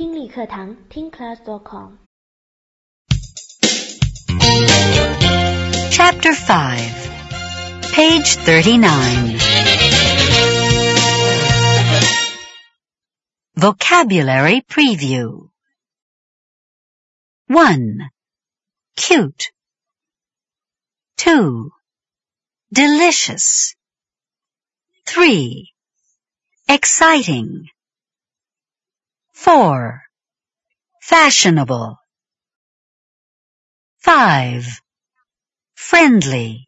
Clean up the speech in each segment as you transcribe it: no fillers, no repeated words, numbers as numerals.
听力课堂 TeenClass.com Chapter 5, page 39. Vocabulary Preview. 1. Cute. 2. Delicious. 3. Exciting. 4. Fashionable. 5. Friendly.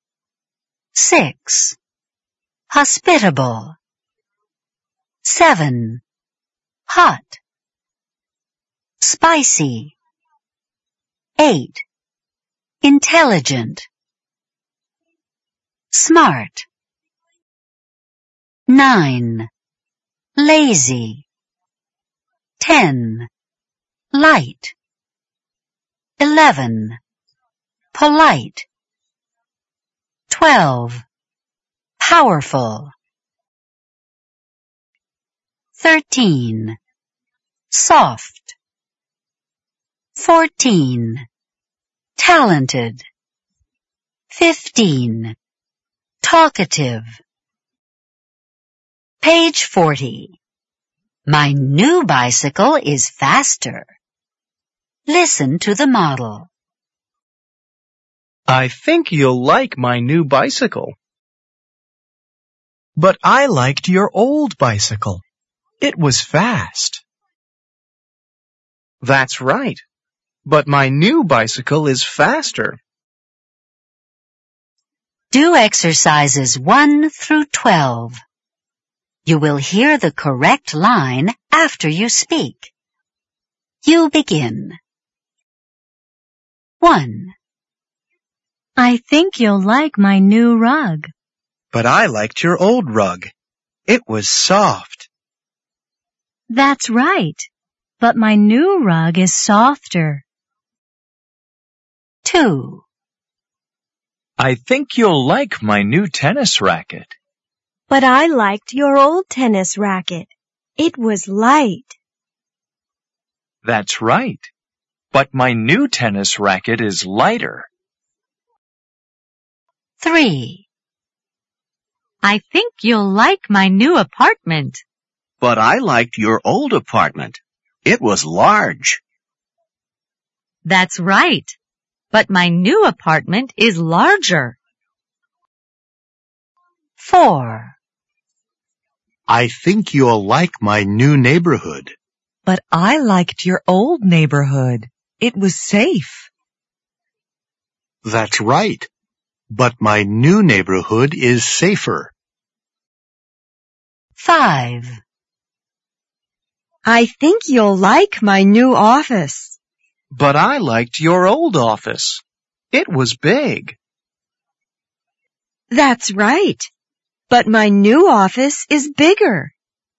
6. Hospitable. 7. Hot. Spicy. 8. Intelligent. Smart. 9. Lazy. 10. Light. 11. Polite. 12. Powerful. 13. Soft. 14. Talented. 15. Talkative. Page 40. My new bicycle is faster. Listen to the model. I think you'll like my new bicycle. But I liked your old bicycle. It was fast. That's right. But my new bicycle is faster. Do exercises 1 through 12. You will hear the correct line after you speak. You begin. 1. I think you'll like my new rug. But I liked your old rug. It was soft. That's right. But my new rug is softer. 2. I think you'll like my new tennis racket. But I liked your old tennis racket. It was light. That's right. But my new tennis racket is lighter. 3. I think you'll like my new apartment. But I liked your old apartment. It was large. That's right. But my new apartment is larger. 4. I think you'll like my new neighborhood. But I liked your old neighborhood. It was safe. That's right. But my new neighborhood is safer. 5. I think you'll like my new office. But I liked your old office. It was big. That's right. But my new office is bigger.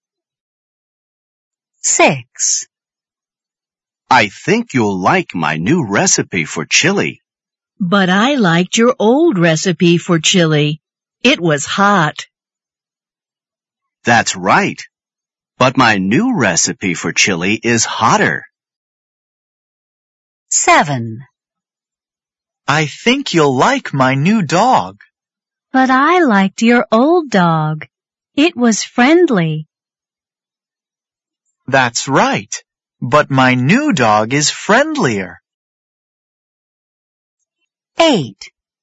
6. I think you'll like my new recipe for chili. But I liked your old recipe for chili. It was hot. That's right. But my new recipe for chili is hotter. 7. I think you'll like my new dog. But I liked your old dog. It was friendly. That's right. But my new dog is friendlier. 8.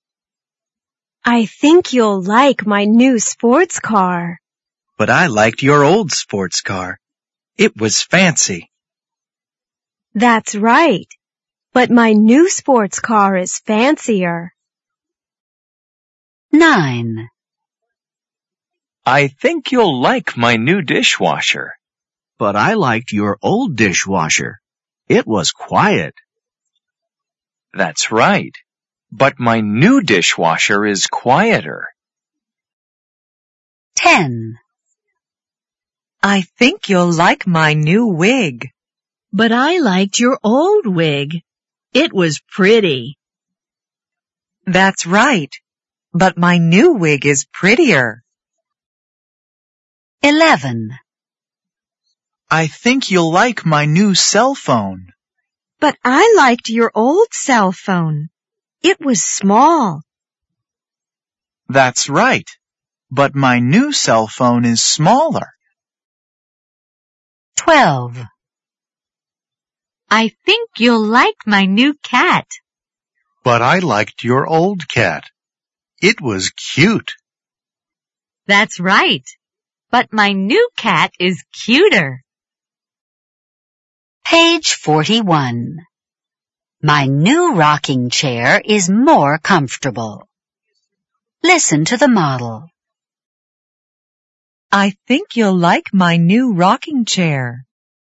I think you'll like my new sports car. But I liked your old sports car. It was fancy. That's right. But my new sports car is fancier. 9. I think you'll like my new dishwasher. But I liked your old dishwasher. It was quiet. That's right. But my new dishwasher is quieter. 10. I think you'll like my new wig. But I liked your old wig. It was pretty. That's right. But my new wig is prettier. 11. I think you'll like my new cell phone. But I liked your old cell phone. It was small. That's right. But my new cell phone is smaller. 12. I think you'll like my new cat. But I liked your old cat. It was cute. That's right. But my new cat is cuter. Page 41. My new rocking chair is more comfortable. Listen to the model. I think you'll like my new rocking chair.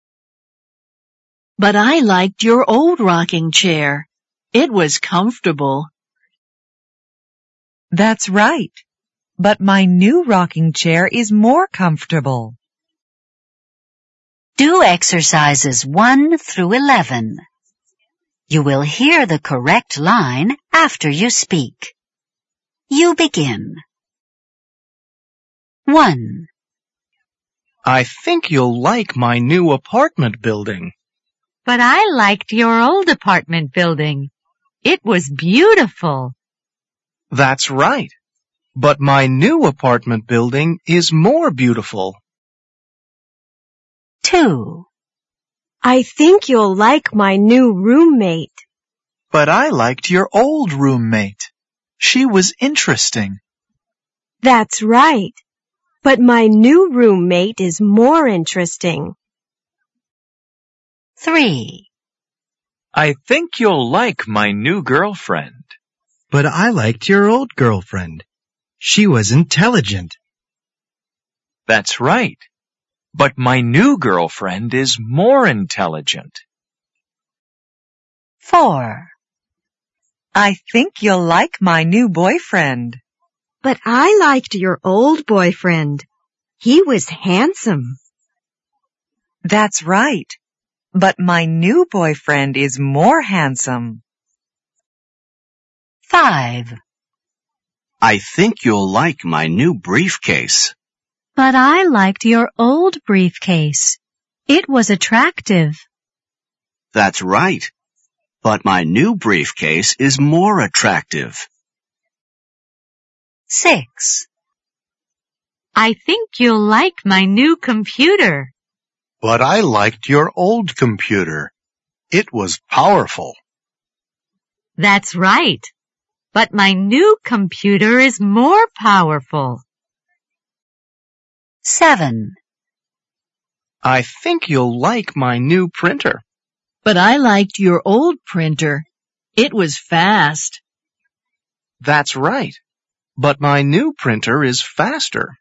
But I liked your old rocking chair. It was comfortable. That's right. But my new rocking chair is more comfortable. Do exercises 1 through 11. You will hear the correct line after you speak. You begin. 1. I think you'll like my new apartment building. But I liked your old apartment building. It was beautiful. That's right. But my new apartment building is more beautiful. 2. I think you'll like my new roommate. But I liked your old roommate. She was interesting. That's right. But my new roommate is more interesting. 3. I think you'll like my new girlfriend. But I liked your old girlfriend. She was intelligent. That's right. But my new girlfriend is more intelligent. 4. I think you'll like my new boyfriend. But I liked your old boyfriend. He was handsome. That's right. But my new boyfriend is more handsome. 5. I think you'll like my new briefcase. But I liked your old briefcase. It was attractive. That's right. But my new briefcase is more attractive. 6. I think you'll like my new computer. But I liked your old computer. It was powerful. That's right. But my new computer is more powerful. 7. I think you'll like my new printer. But I liked your old printer. It was fast. That's right. But my new printer is faster.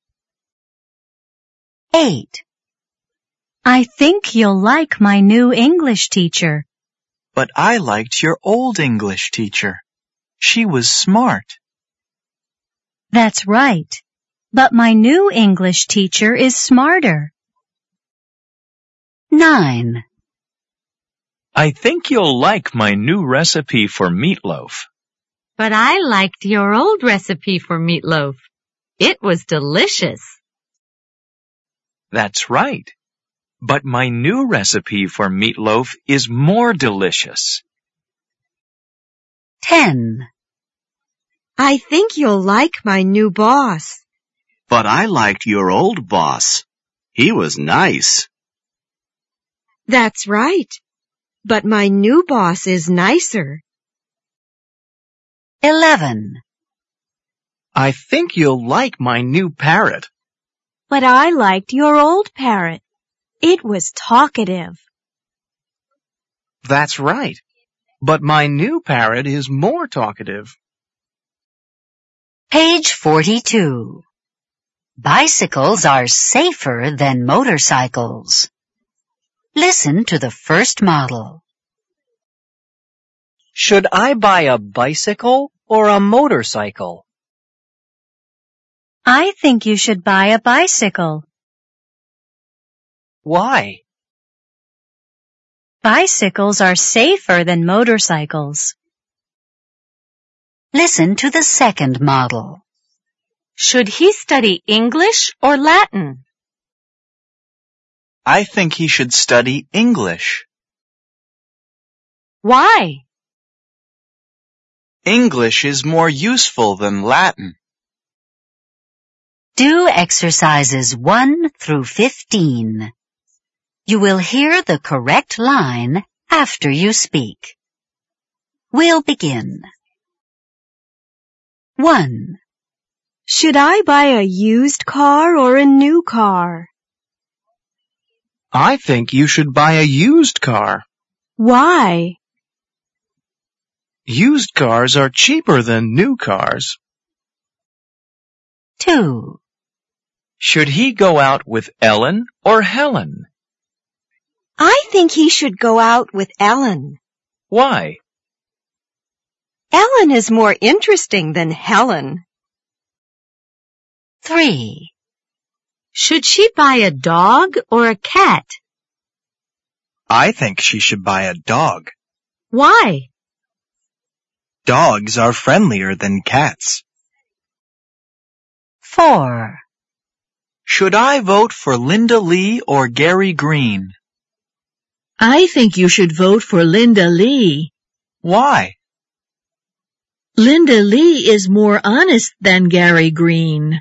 8. I think you'll like my new English teacher. But I liked your old English teacher. She was smart. That's right. But my new English teacher is smarter. 9. I think you'll like my new recipe for meatloaf. But I liked your old recipe for meatloaf. It was delicious. That's right. But my new recipe for meatloaf is more delicious. 10. I think you'll like my new boss. But I liked your old boss. He was nice. That's right. But my new boss is nicer. 11. I think you'll like my new parrot. But I liked your old parrot. It was talkative. That's right. But my new parrot is more talkative. Page 42. Bicycles are safer than motorcycles. Listen to the first model. Should I buy a bicycle or a motorcycle? I think you should buy a bicycle. Why? Bicycles are safer than motorcycles. Listen to the second model. Should he study English or Latin? I think he should study English. Why? English is more useful than Latin. Do exercises 1 through 15. You will hear the correct line after you speak. We'll begin. 1. Should I buy a used car or a new car? I think you should buy a used car. Why? Used cars are cheaper than new cars. 2. Should he go out with Ellen or Helen? I think he should go out with Ellen. Why? Ellen is more interesting than Helen. 3. Should she buy a dog or a cat? I think she should buy a dog. Why? Dogs are friendlier than cats. 4. Should I vote for Linda Lee or Gary Green? I think you should vote for Linda Lee. Why? Linda Lee is more honest than Gary Green.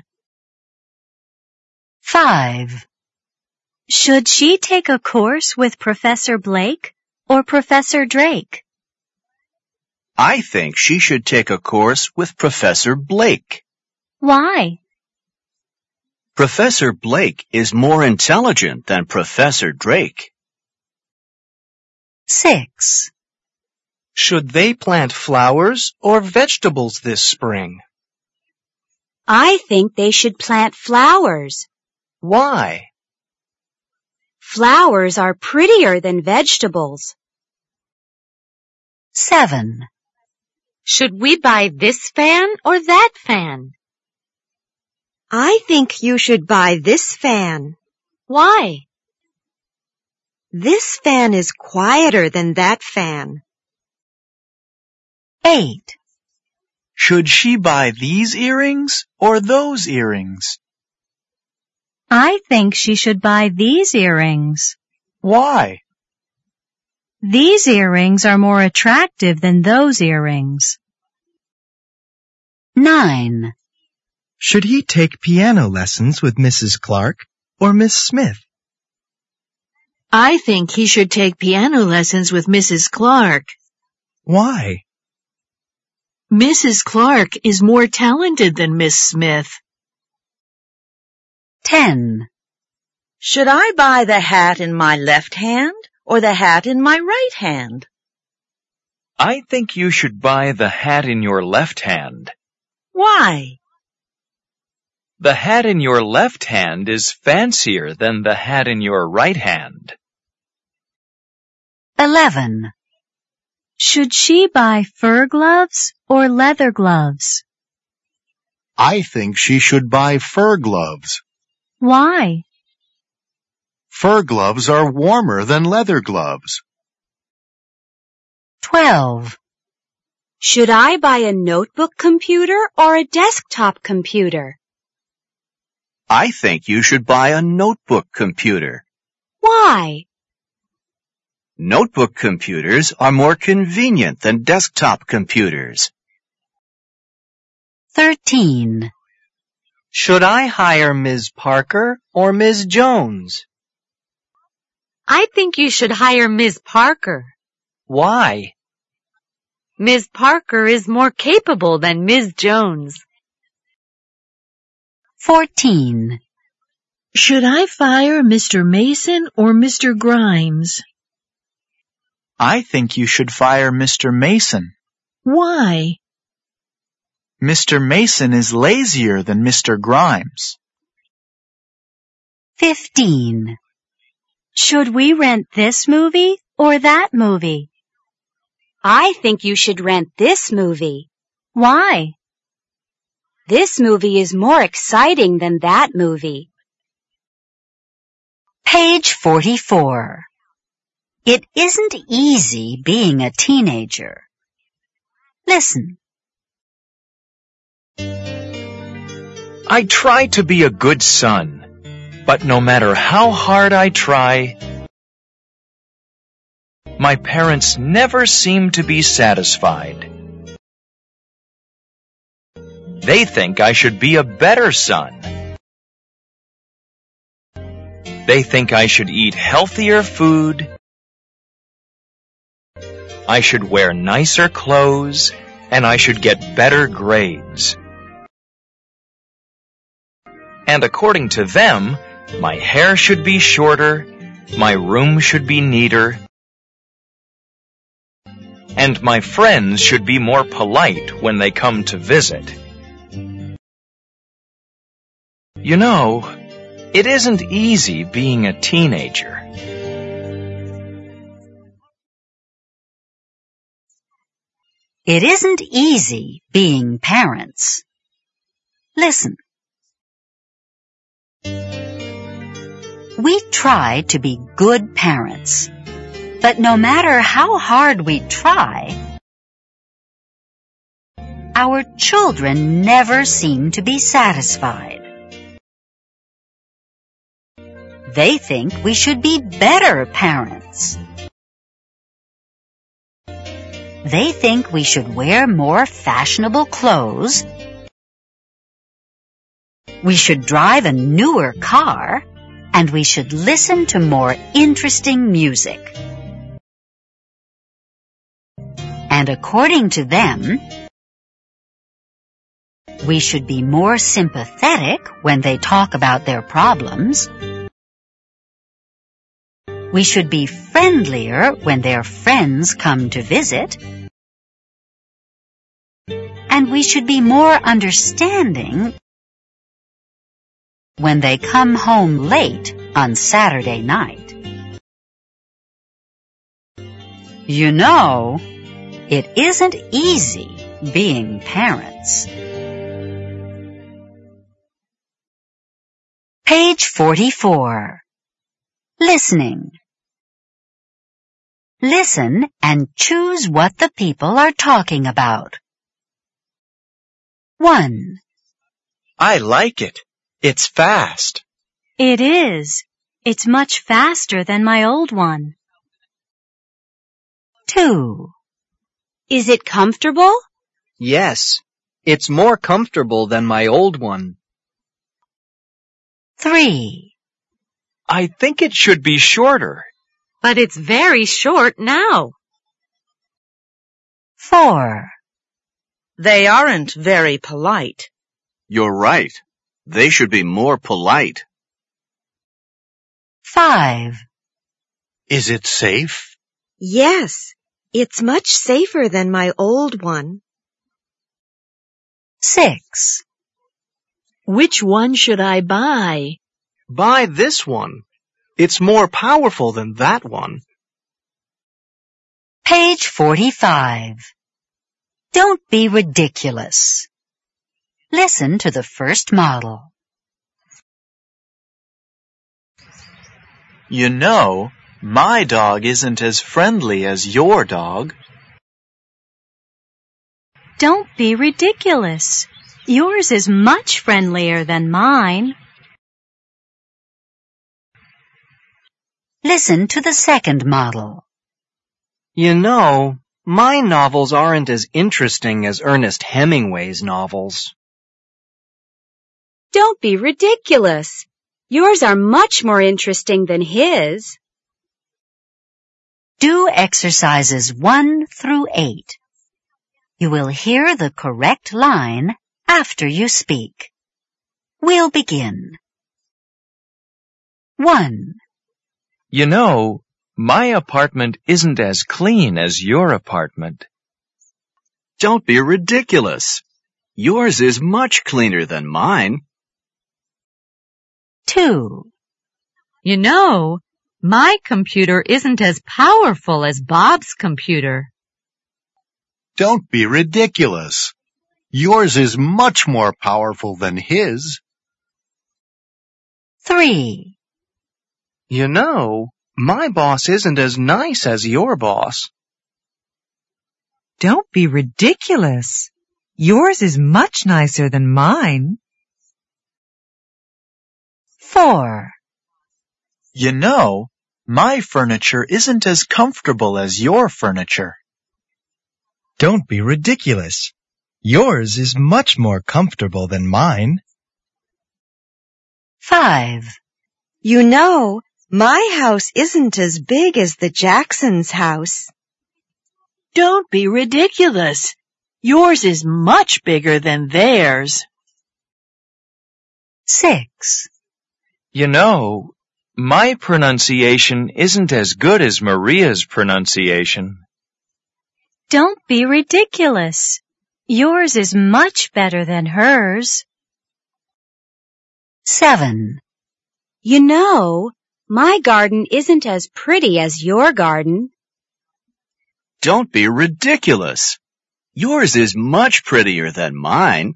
5. Should she take a course with Professor Blake or Professor Drake? I think she should take a course with Professor Blake. Why? Professor Blake is more intelligent than Professor Drake. 6. Should they plant flowers or vegetables this spring? I think they should plant flowers. Why? Flowers are prettier than vegetables. 7. Should we buy this fan or that fan? I think you should buy this fan. Why? This fan is quieter than that fan. 8. Should she buy these earrings or those earrings? I think she should buy these earrings. Why? These earrings are more attractive than those earrings. 9. Should he take piano lessons with Mrs. Clark or Miss Smith? I think he should take piano lessons with Mrs. Clark. Why? Mrs. Clark is more talented than Miss Smith. 10. Should I buy the hat in my left hand or the hat in my right hand? I think you should buy the hat in your left hand. Why? The hat in your left hand is fancier than the hat in your right hand. 11. Should she buy fur gloves or leather gloves? I think she should buy fur gloves. Why? Fur gloves are warmer than leather gloves. 12. Should I buy a notebook computer or a desktop computer? I think you should buy a notebook computer. Why? Notebook computers are more convenient than desktop computers. 13. Should I hire Ms. Parker or Ms. Jones? I think you should hire Ms. Parker. Why? Ms. Parker is more capable than Ms. Jones. 14. Should I fire Mr. Mason or Mr. Grimes? I think you should fire Mr. Mason. Why? Mr. Mason is lazier than Mr. Grimes. 15. Should we rent this movie or that movie? I think you should rent this movie. Why? This movie is more exciting than that movie. Page 44. It isn't easy being a teenager. Listen. I try to be a good son. But no matter how hard I try, my parents never seem to be satisfied. They think I should be a better son. They think I should eat healthier food. I should wear nicer clothes, and I should get better grades. And according to them, my hair should be shorter, my room should be neater, and my friends should be more polite when they come to visit. You know, it isn't easy being a teenager. It isn't easy being parents. Listen. We try to be good parents, but no matter how hard we try, our children never seem to be satisfied. They think we should be better parents. They think we should wear more fashionable clothes. We should drive a newer car, and we should listen to more interesting music. And according to them, we should be more sympathetic when they talk about their problems. We should be friendlier when their friends come to visit. And we should be more understanding when they come home late on Saturday night. You know, it isn't easy being parents. Page 44. Listening. Listen and choose what the people are talking about. 1. I like it. It's fast. It is. It's much faster than my old one. 2. Is it comfortable? Yes, it's more comfortable than my old one. 3. I think it should be shorter. But it's very short now. 4. They aren't very polite. You're right. They should be more polite. 5. Is it safe? Yes, it's much safer than my old one. 6. Which one should I buy? Buy this one. It's more powerful than that one. Page 45. Don't be ridiculous. Listen to the first model. You know, my dog isn't as friendly as your dog. Don't be ridiculous. Yours is much friendlier than mine. Listen to the second model. You know, my novels aren't as interesting as Ernest Hemingway's novels. Don't be ridiculous. Yours are much more interesting than his. Do exercises 1 through 8. You will hear the correct line after you speak. We'll begin. 1. You know, my apartment isn't as clean as your apartment. Don't be ridiculous. Yours is much cleaner than mine. 2. You know, my computer isn't as powerful as Bob's computer. Don't be ridiculous. Yours is much more powerful than his. 3. You know, my boss isn't as nice as your boss. Don't be ridiculous. Yours is much nicer than mine. 4. You know, my furniture isn't as comfortable as your furniture. Don't be ridiculous. Yours is much more comfortable than mine. 5. You know, my house isn't as big as the Jacksons' house. Don't be ridiculous. Yours is much bigger than theirs. 6. You know, my pronunciation isn't as good as Maria's pronunciation. Don't be ridiculous. Yours is much better than hers. 7. You know, my garden isn't as pretty as your garden. Don't be ridiculous. Yours is much prettier than mine.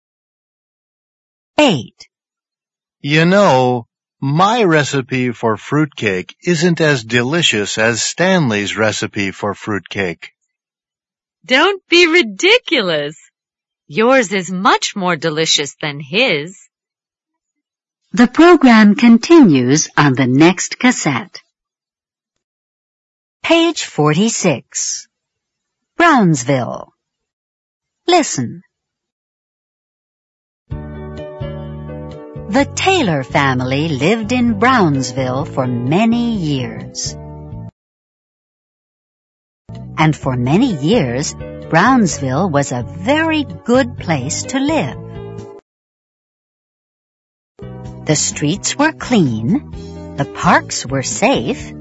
8. You know, my recipe for fruitcake isn't as delicious as Stanley's recipe for fruitcake. Don't be ridiculous. Yours is much more delicious than his. The program continues on the next cassette. Page 46. Brownsville. Listen. The Taylor family lived in Brownsville for many years. And for many years, Brownsville was a very good place to live. The streets were clean, the parks were safe,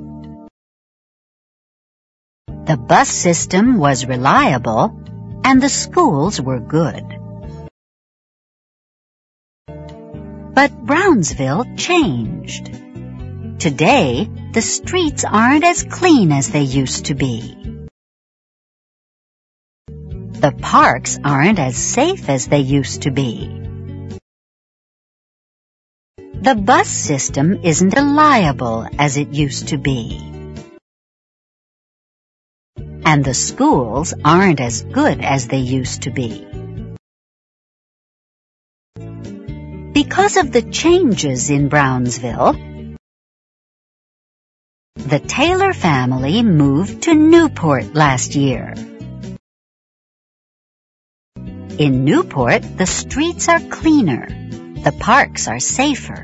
the bus system was reliable, and the schools were good. But Brownsville changed. Today, the streets aren't as clean as they used to be. The parks aren't as safe as they used to be. The bus system isn't reliable as it used to be. And the schools aren't as good as they used to be. Because of the changes in Brownsville, the Taylor family moved to Newport last year. In Newport, the streets are cleaner, the parks are safer.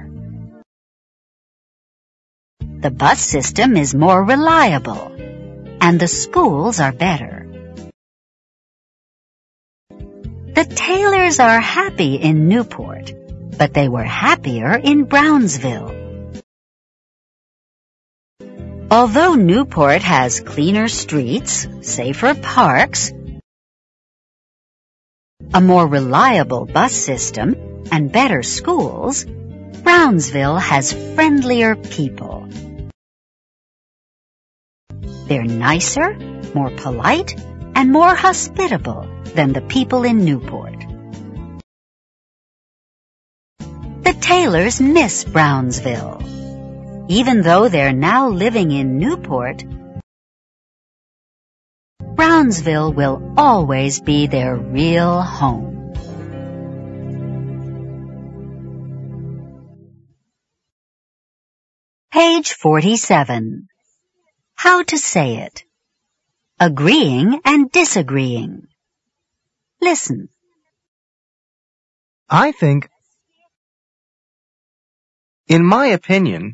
The bus system is more reliable, and the schools are better. The Taylors are happy in Newport, but they were happier in Brownsville. Although Newport has cleaner streets, safer parks, a more reliable bus system, and better schools, Brownsville has friendlier people. They're nicer, more polite, and more hospitable than the people in Newport. The Taylors miss Brownsville. Even though they're now living in Newport, Brownsville will always be their real home. Page 47. How to say it. Agreeing and disagreeing. Listen. I think, in my opinion,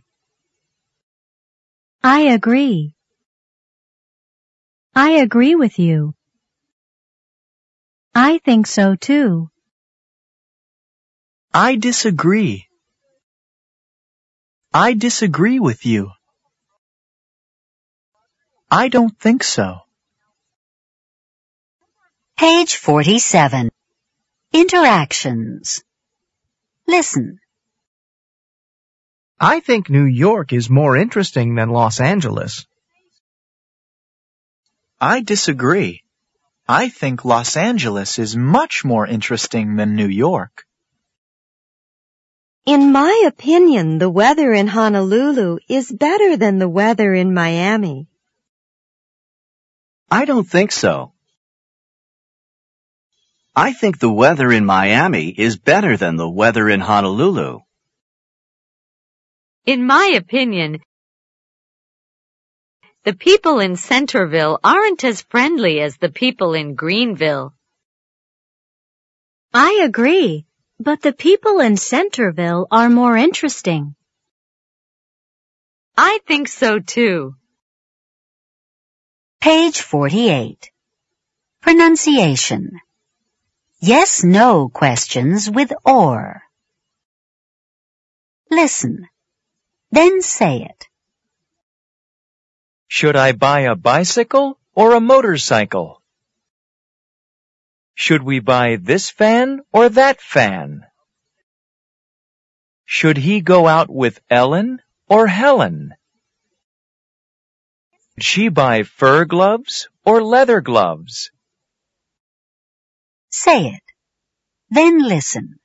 I agree. I agree with you. I think so too. I disagree. I disagree with you. I don't think so. Page 47. Interactions. Listen. I think New York is more interesting than Los Angeles. I disagree. I think Los Angeles is much more interesting than New York. In my opinion, the weather in Honolulu is better than the weather in Miami. I don't think so. I think the weather in Miami is better than the weather in Honolulu. In my opinion, the people in Centerville aren't as friendly as the people in Greenville. I agree, but the people in Centerville are more interesting. I think so too. Page 48. Pronunciation. Yes/no questions with or. Listen. Then say it. Should I buy a bicycle or a motorcycle? Should we buy this fan or that fan? Should he go out with Ellen or Helen? Should she buy fur gloves or leather gloves? Say it. Then listen.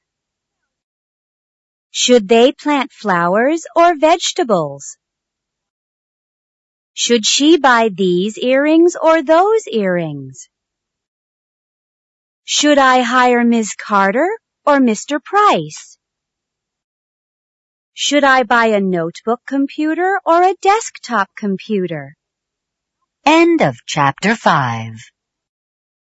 Should they plant flowers or vegetables? Should she buy these earrings or those earrings? Should I hire Ms. Carter or Mr. Price? Should I buy a notebook computer or a desktop computer? End of chapter 5.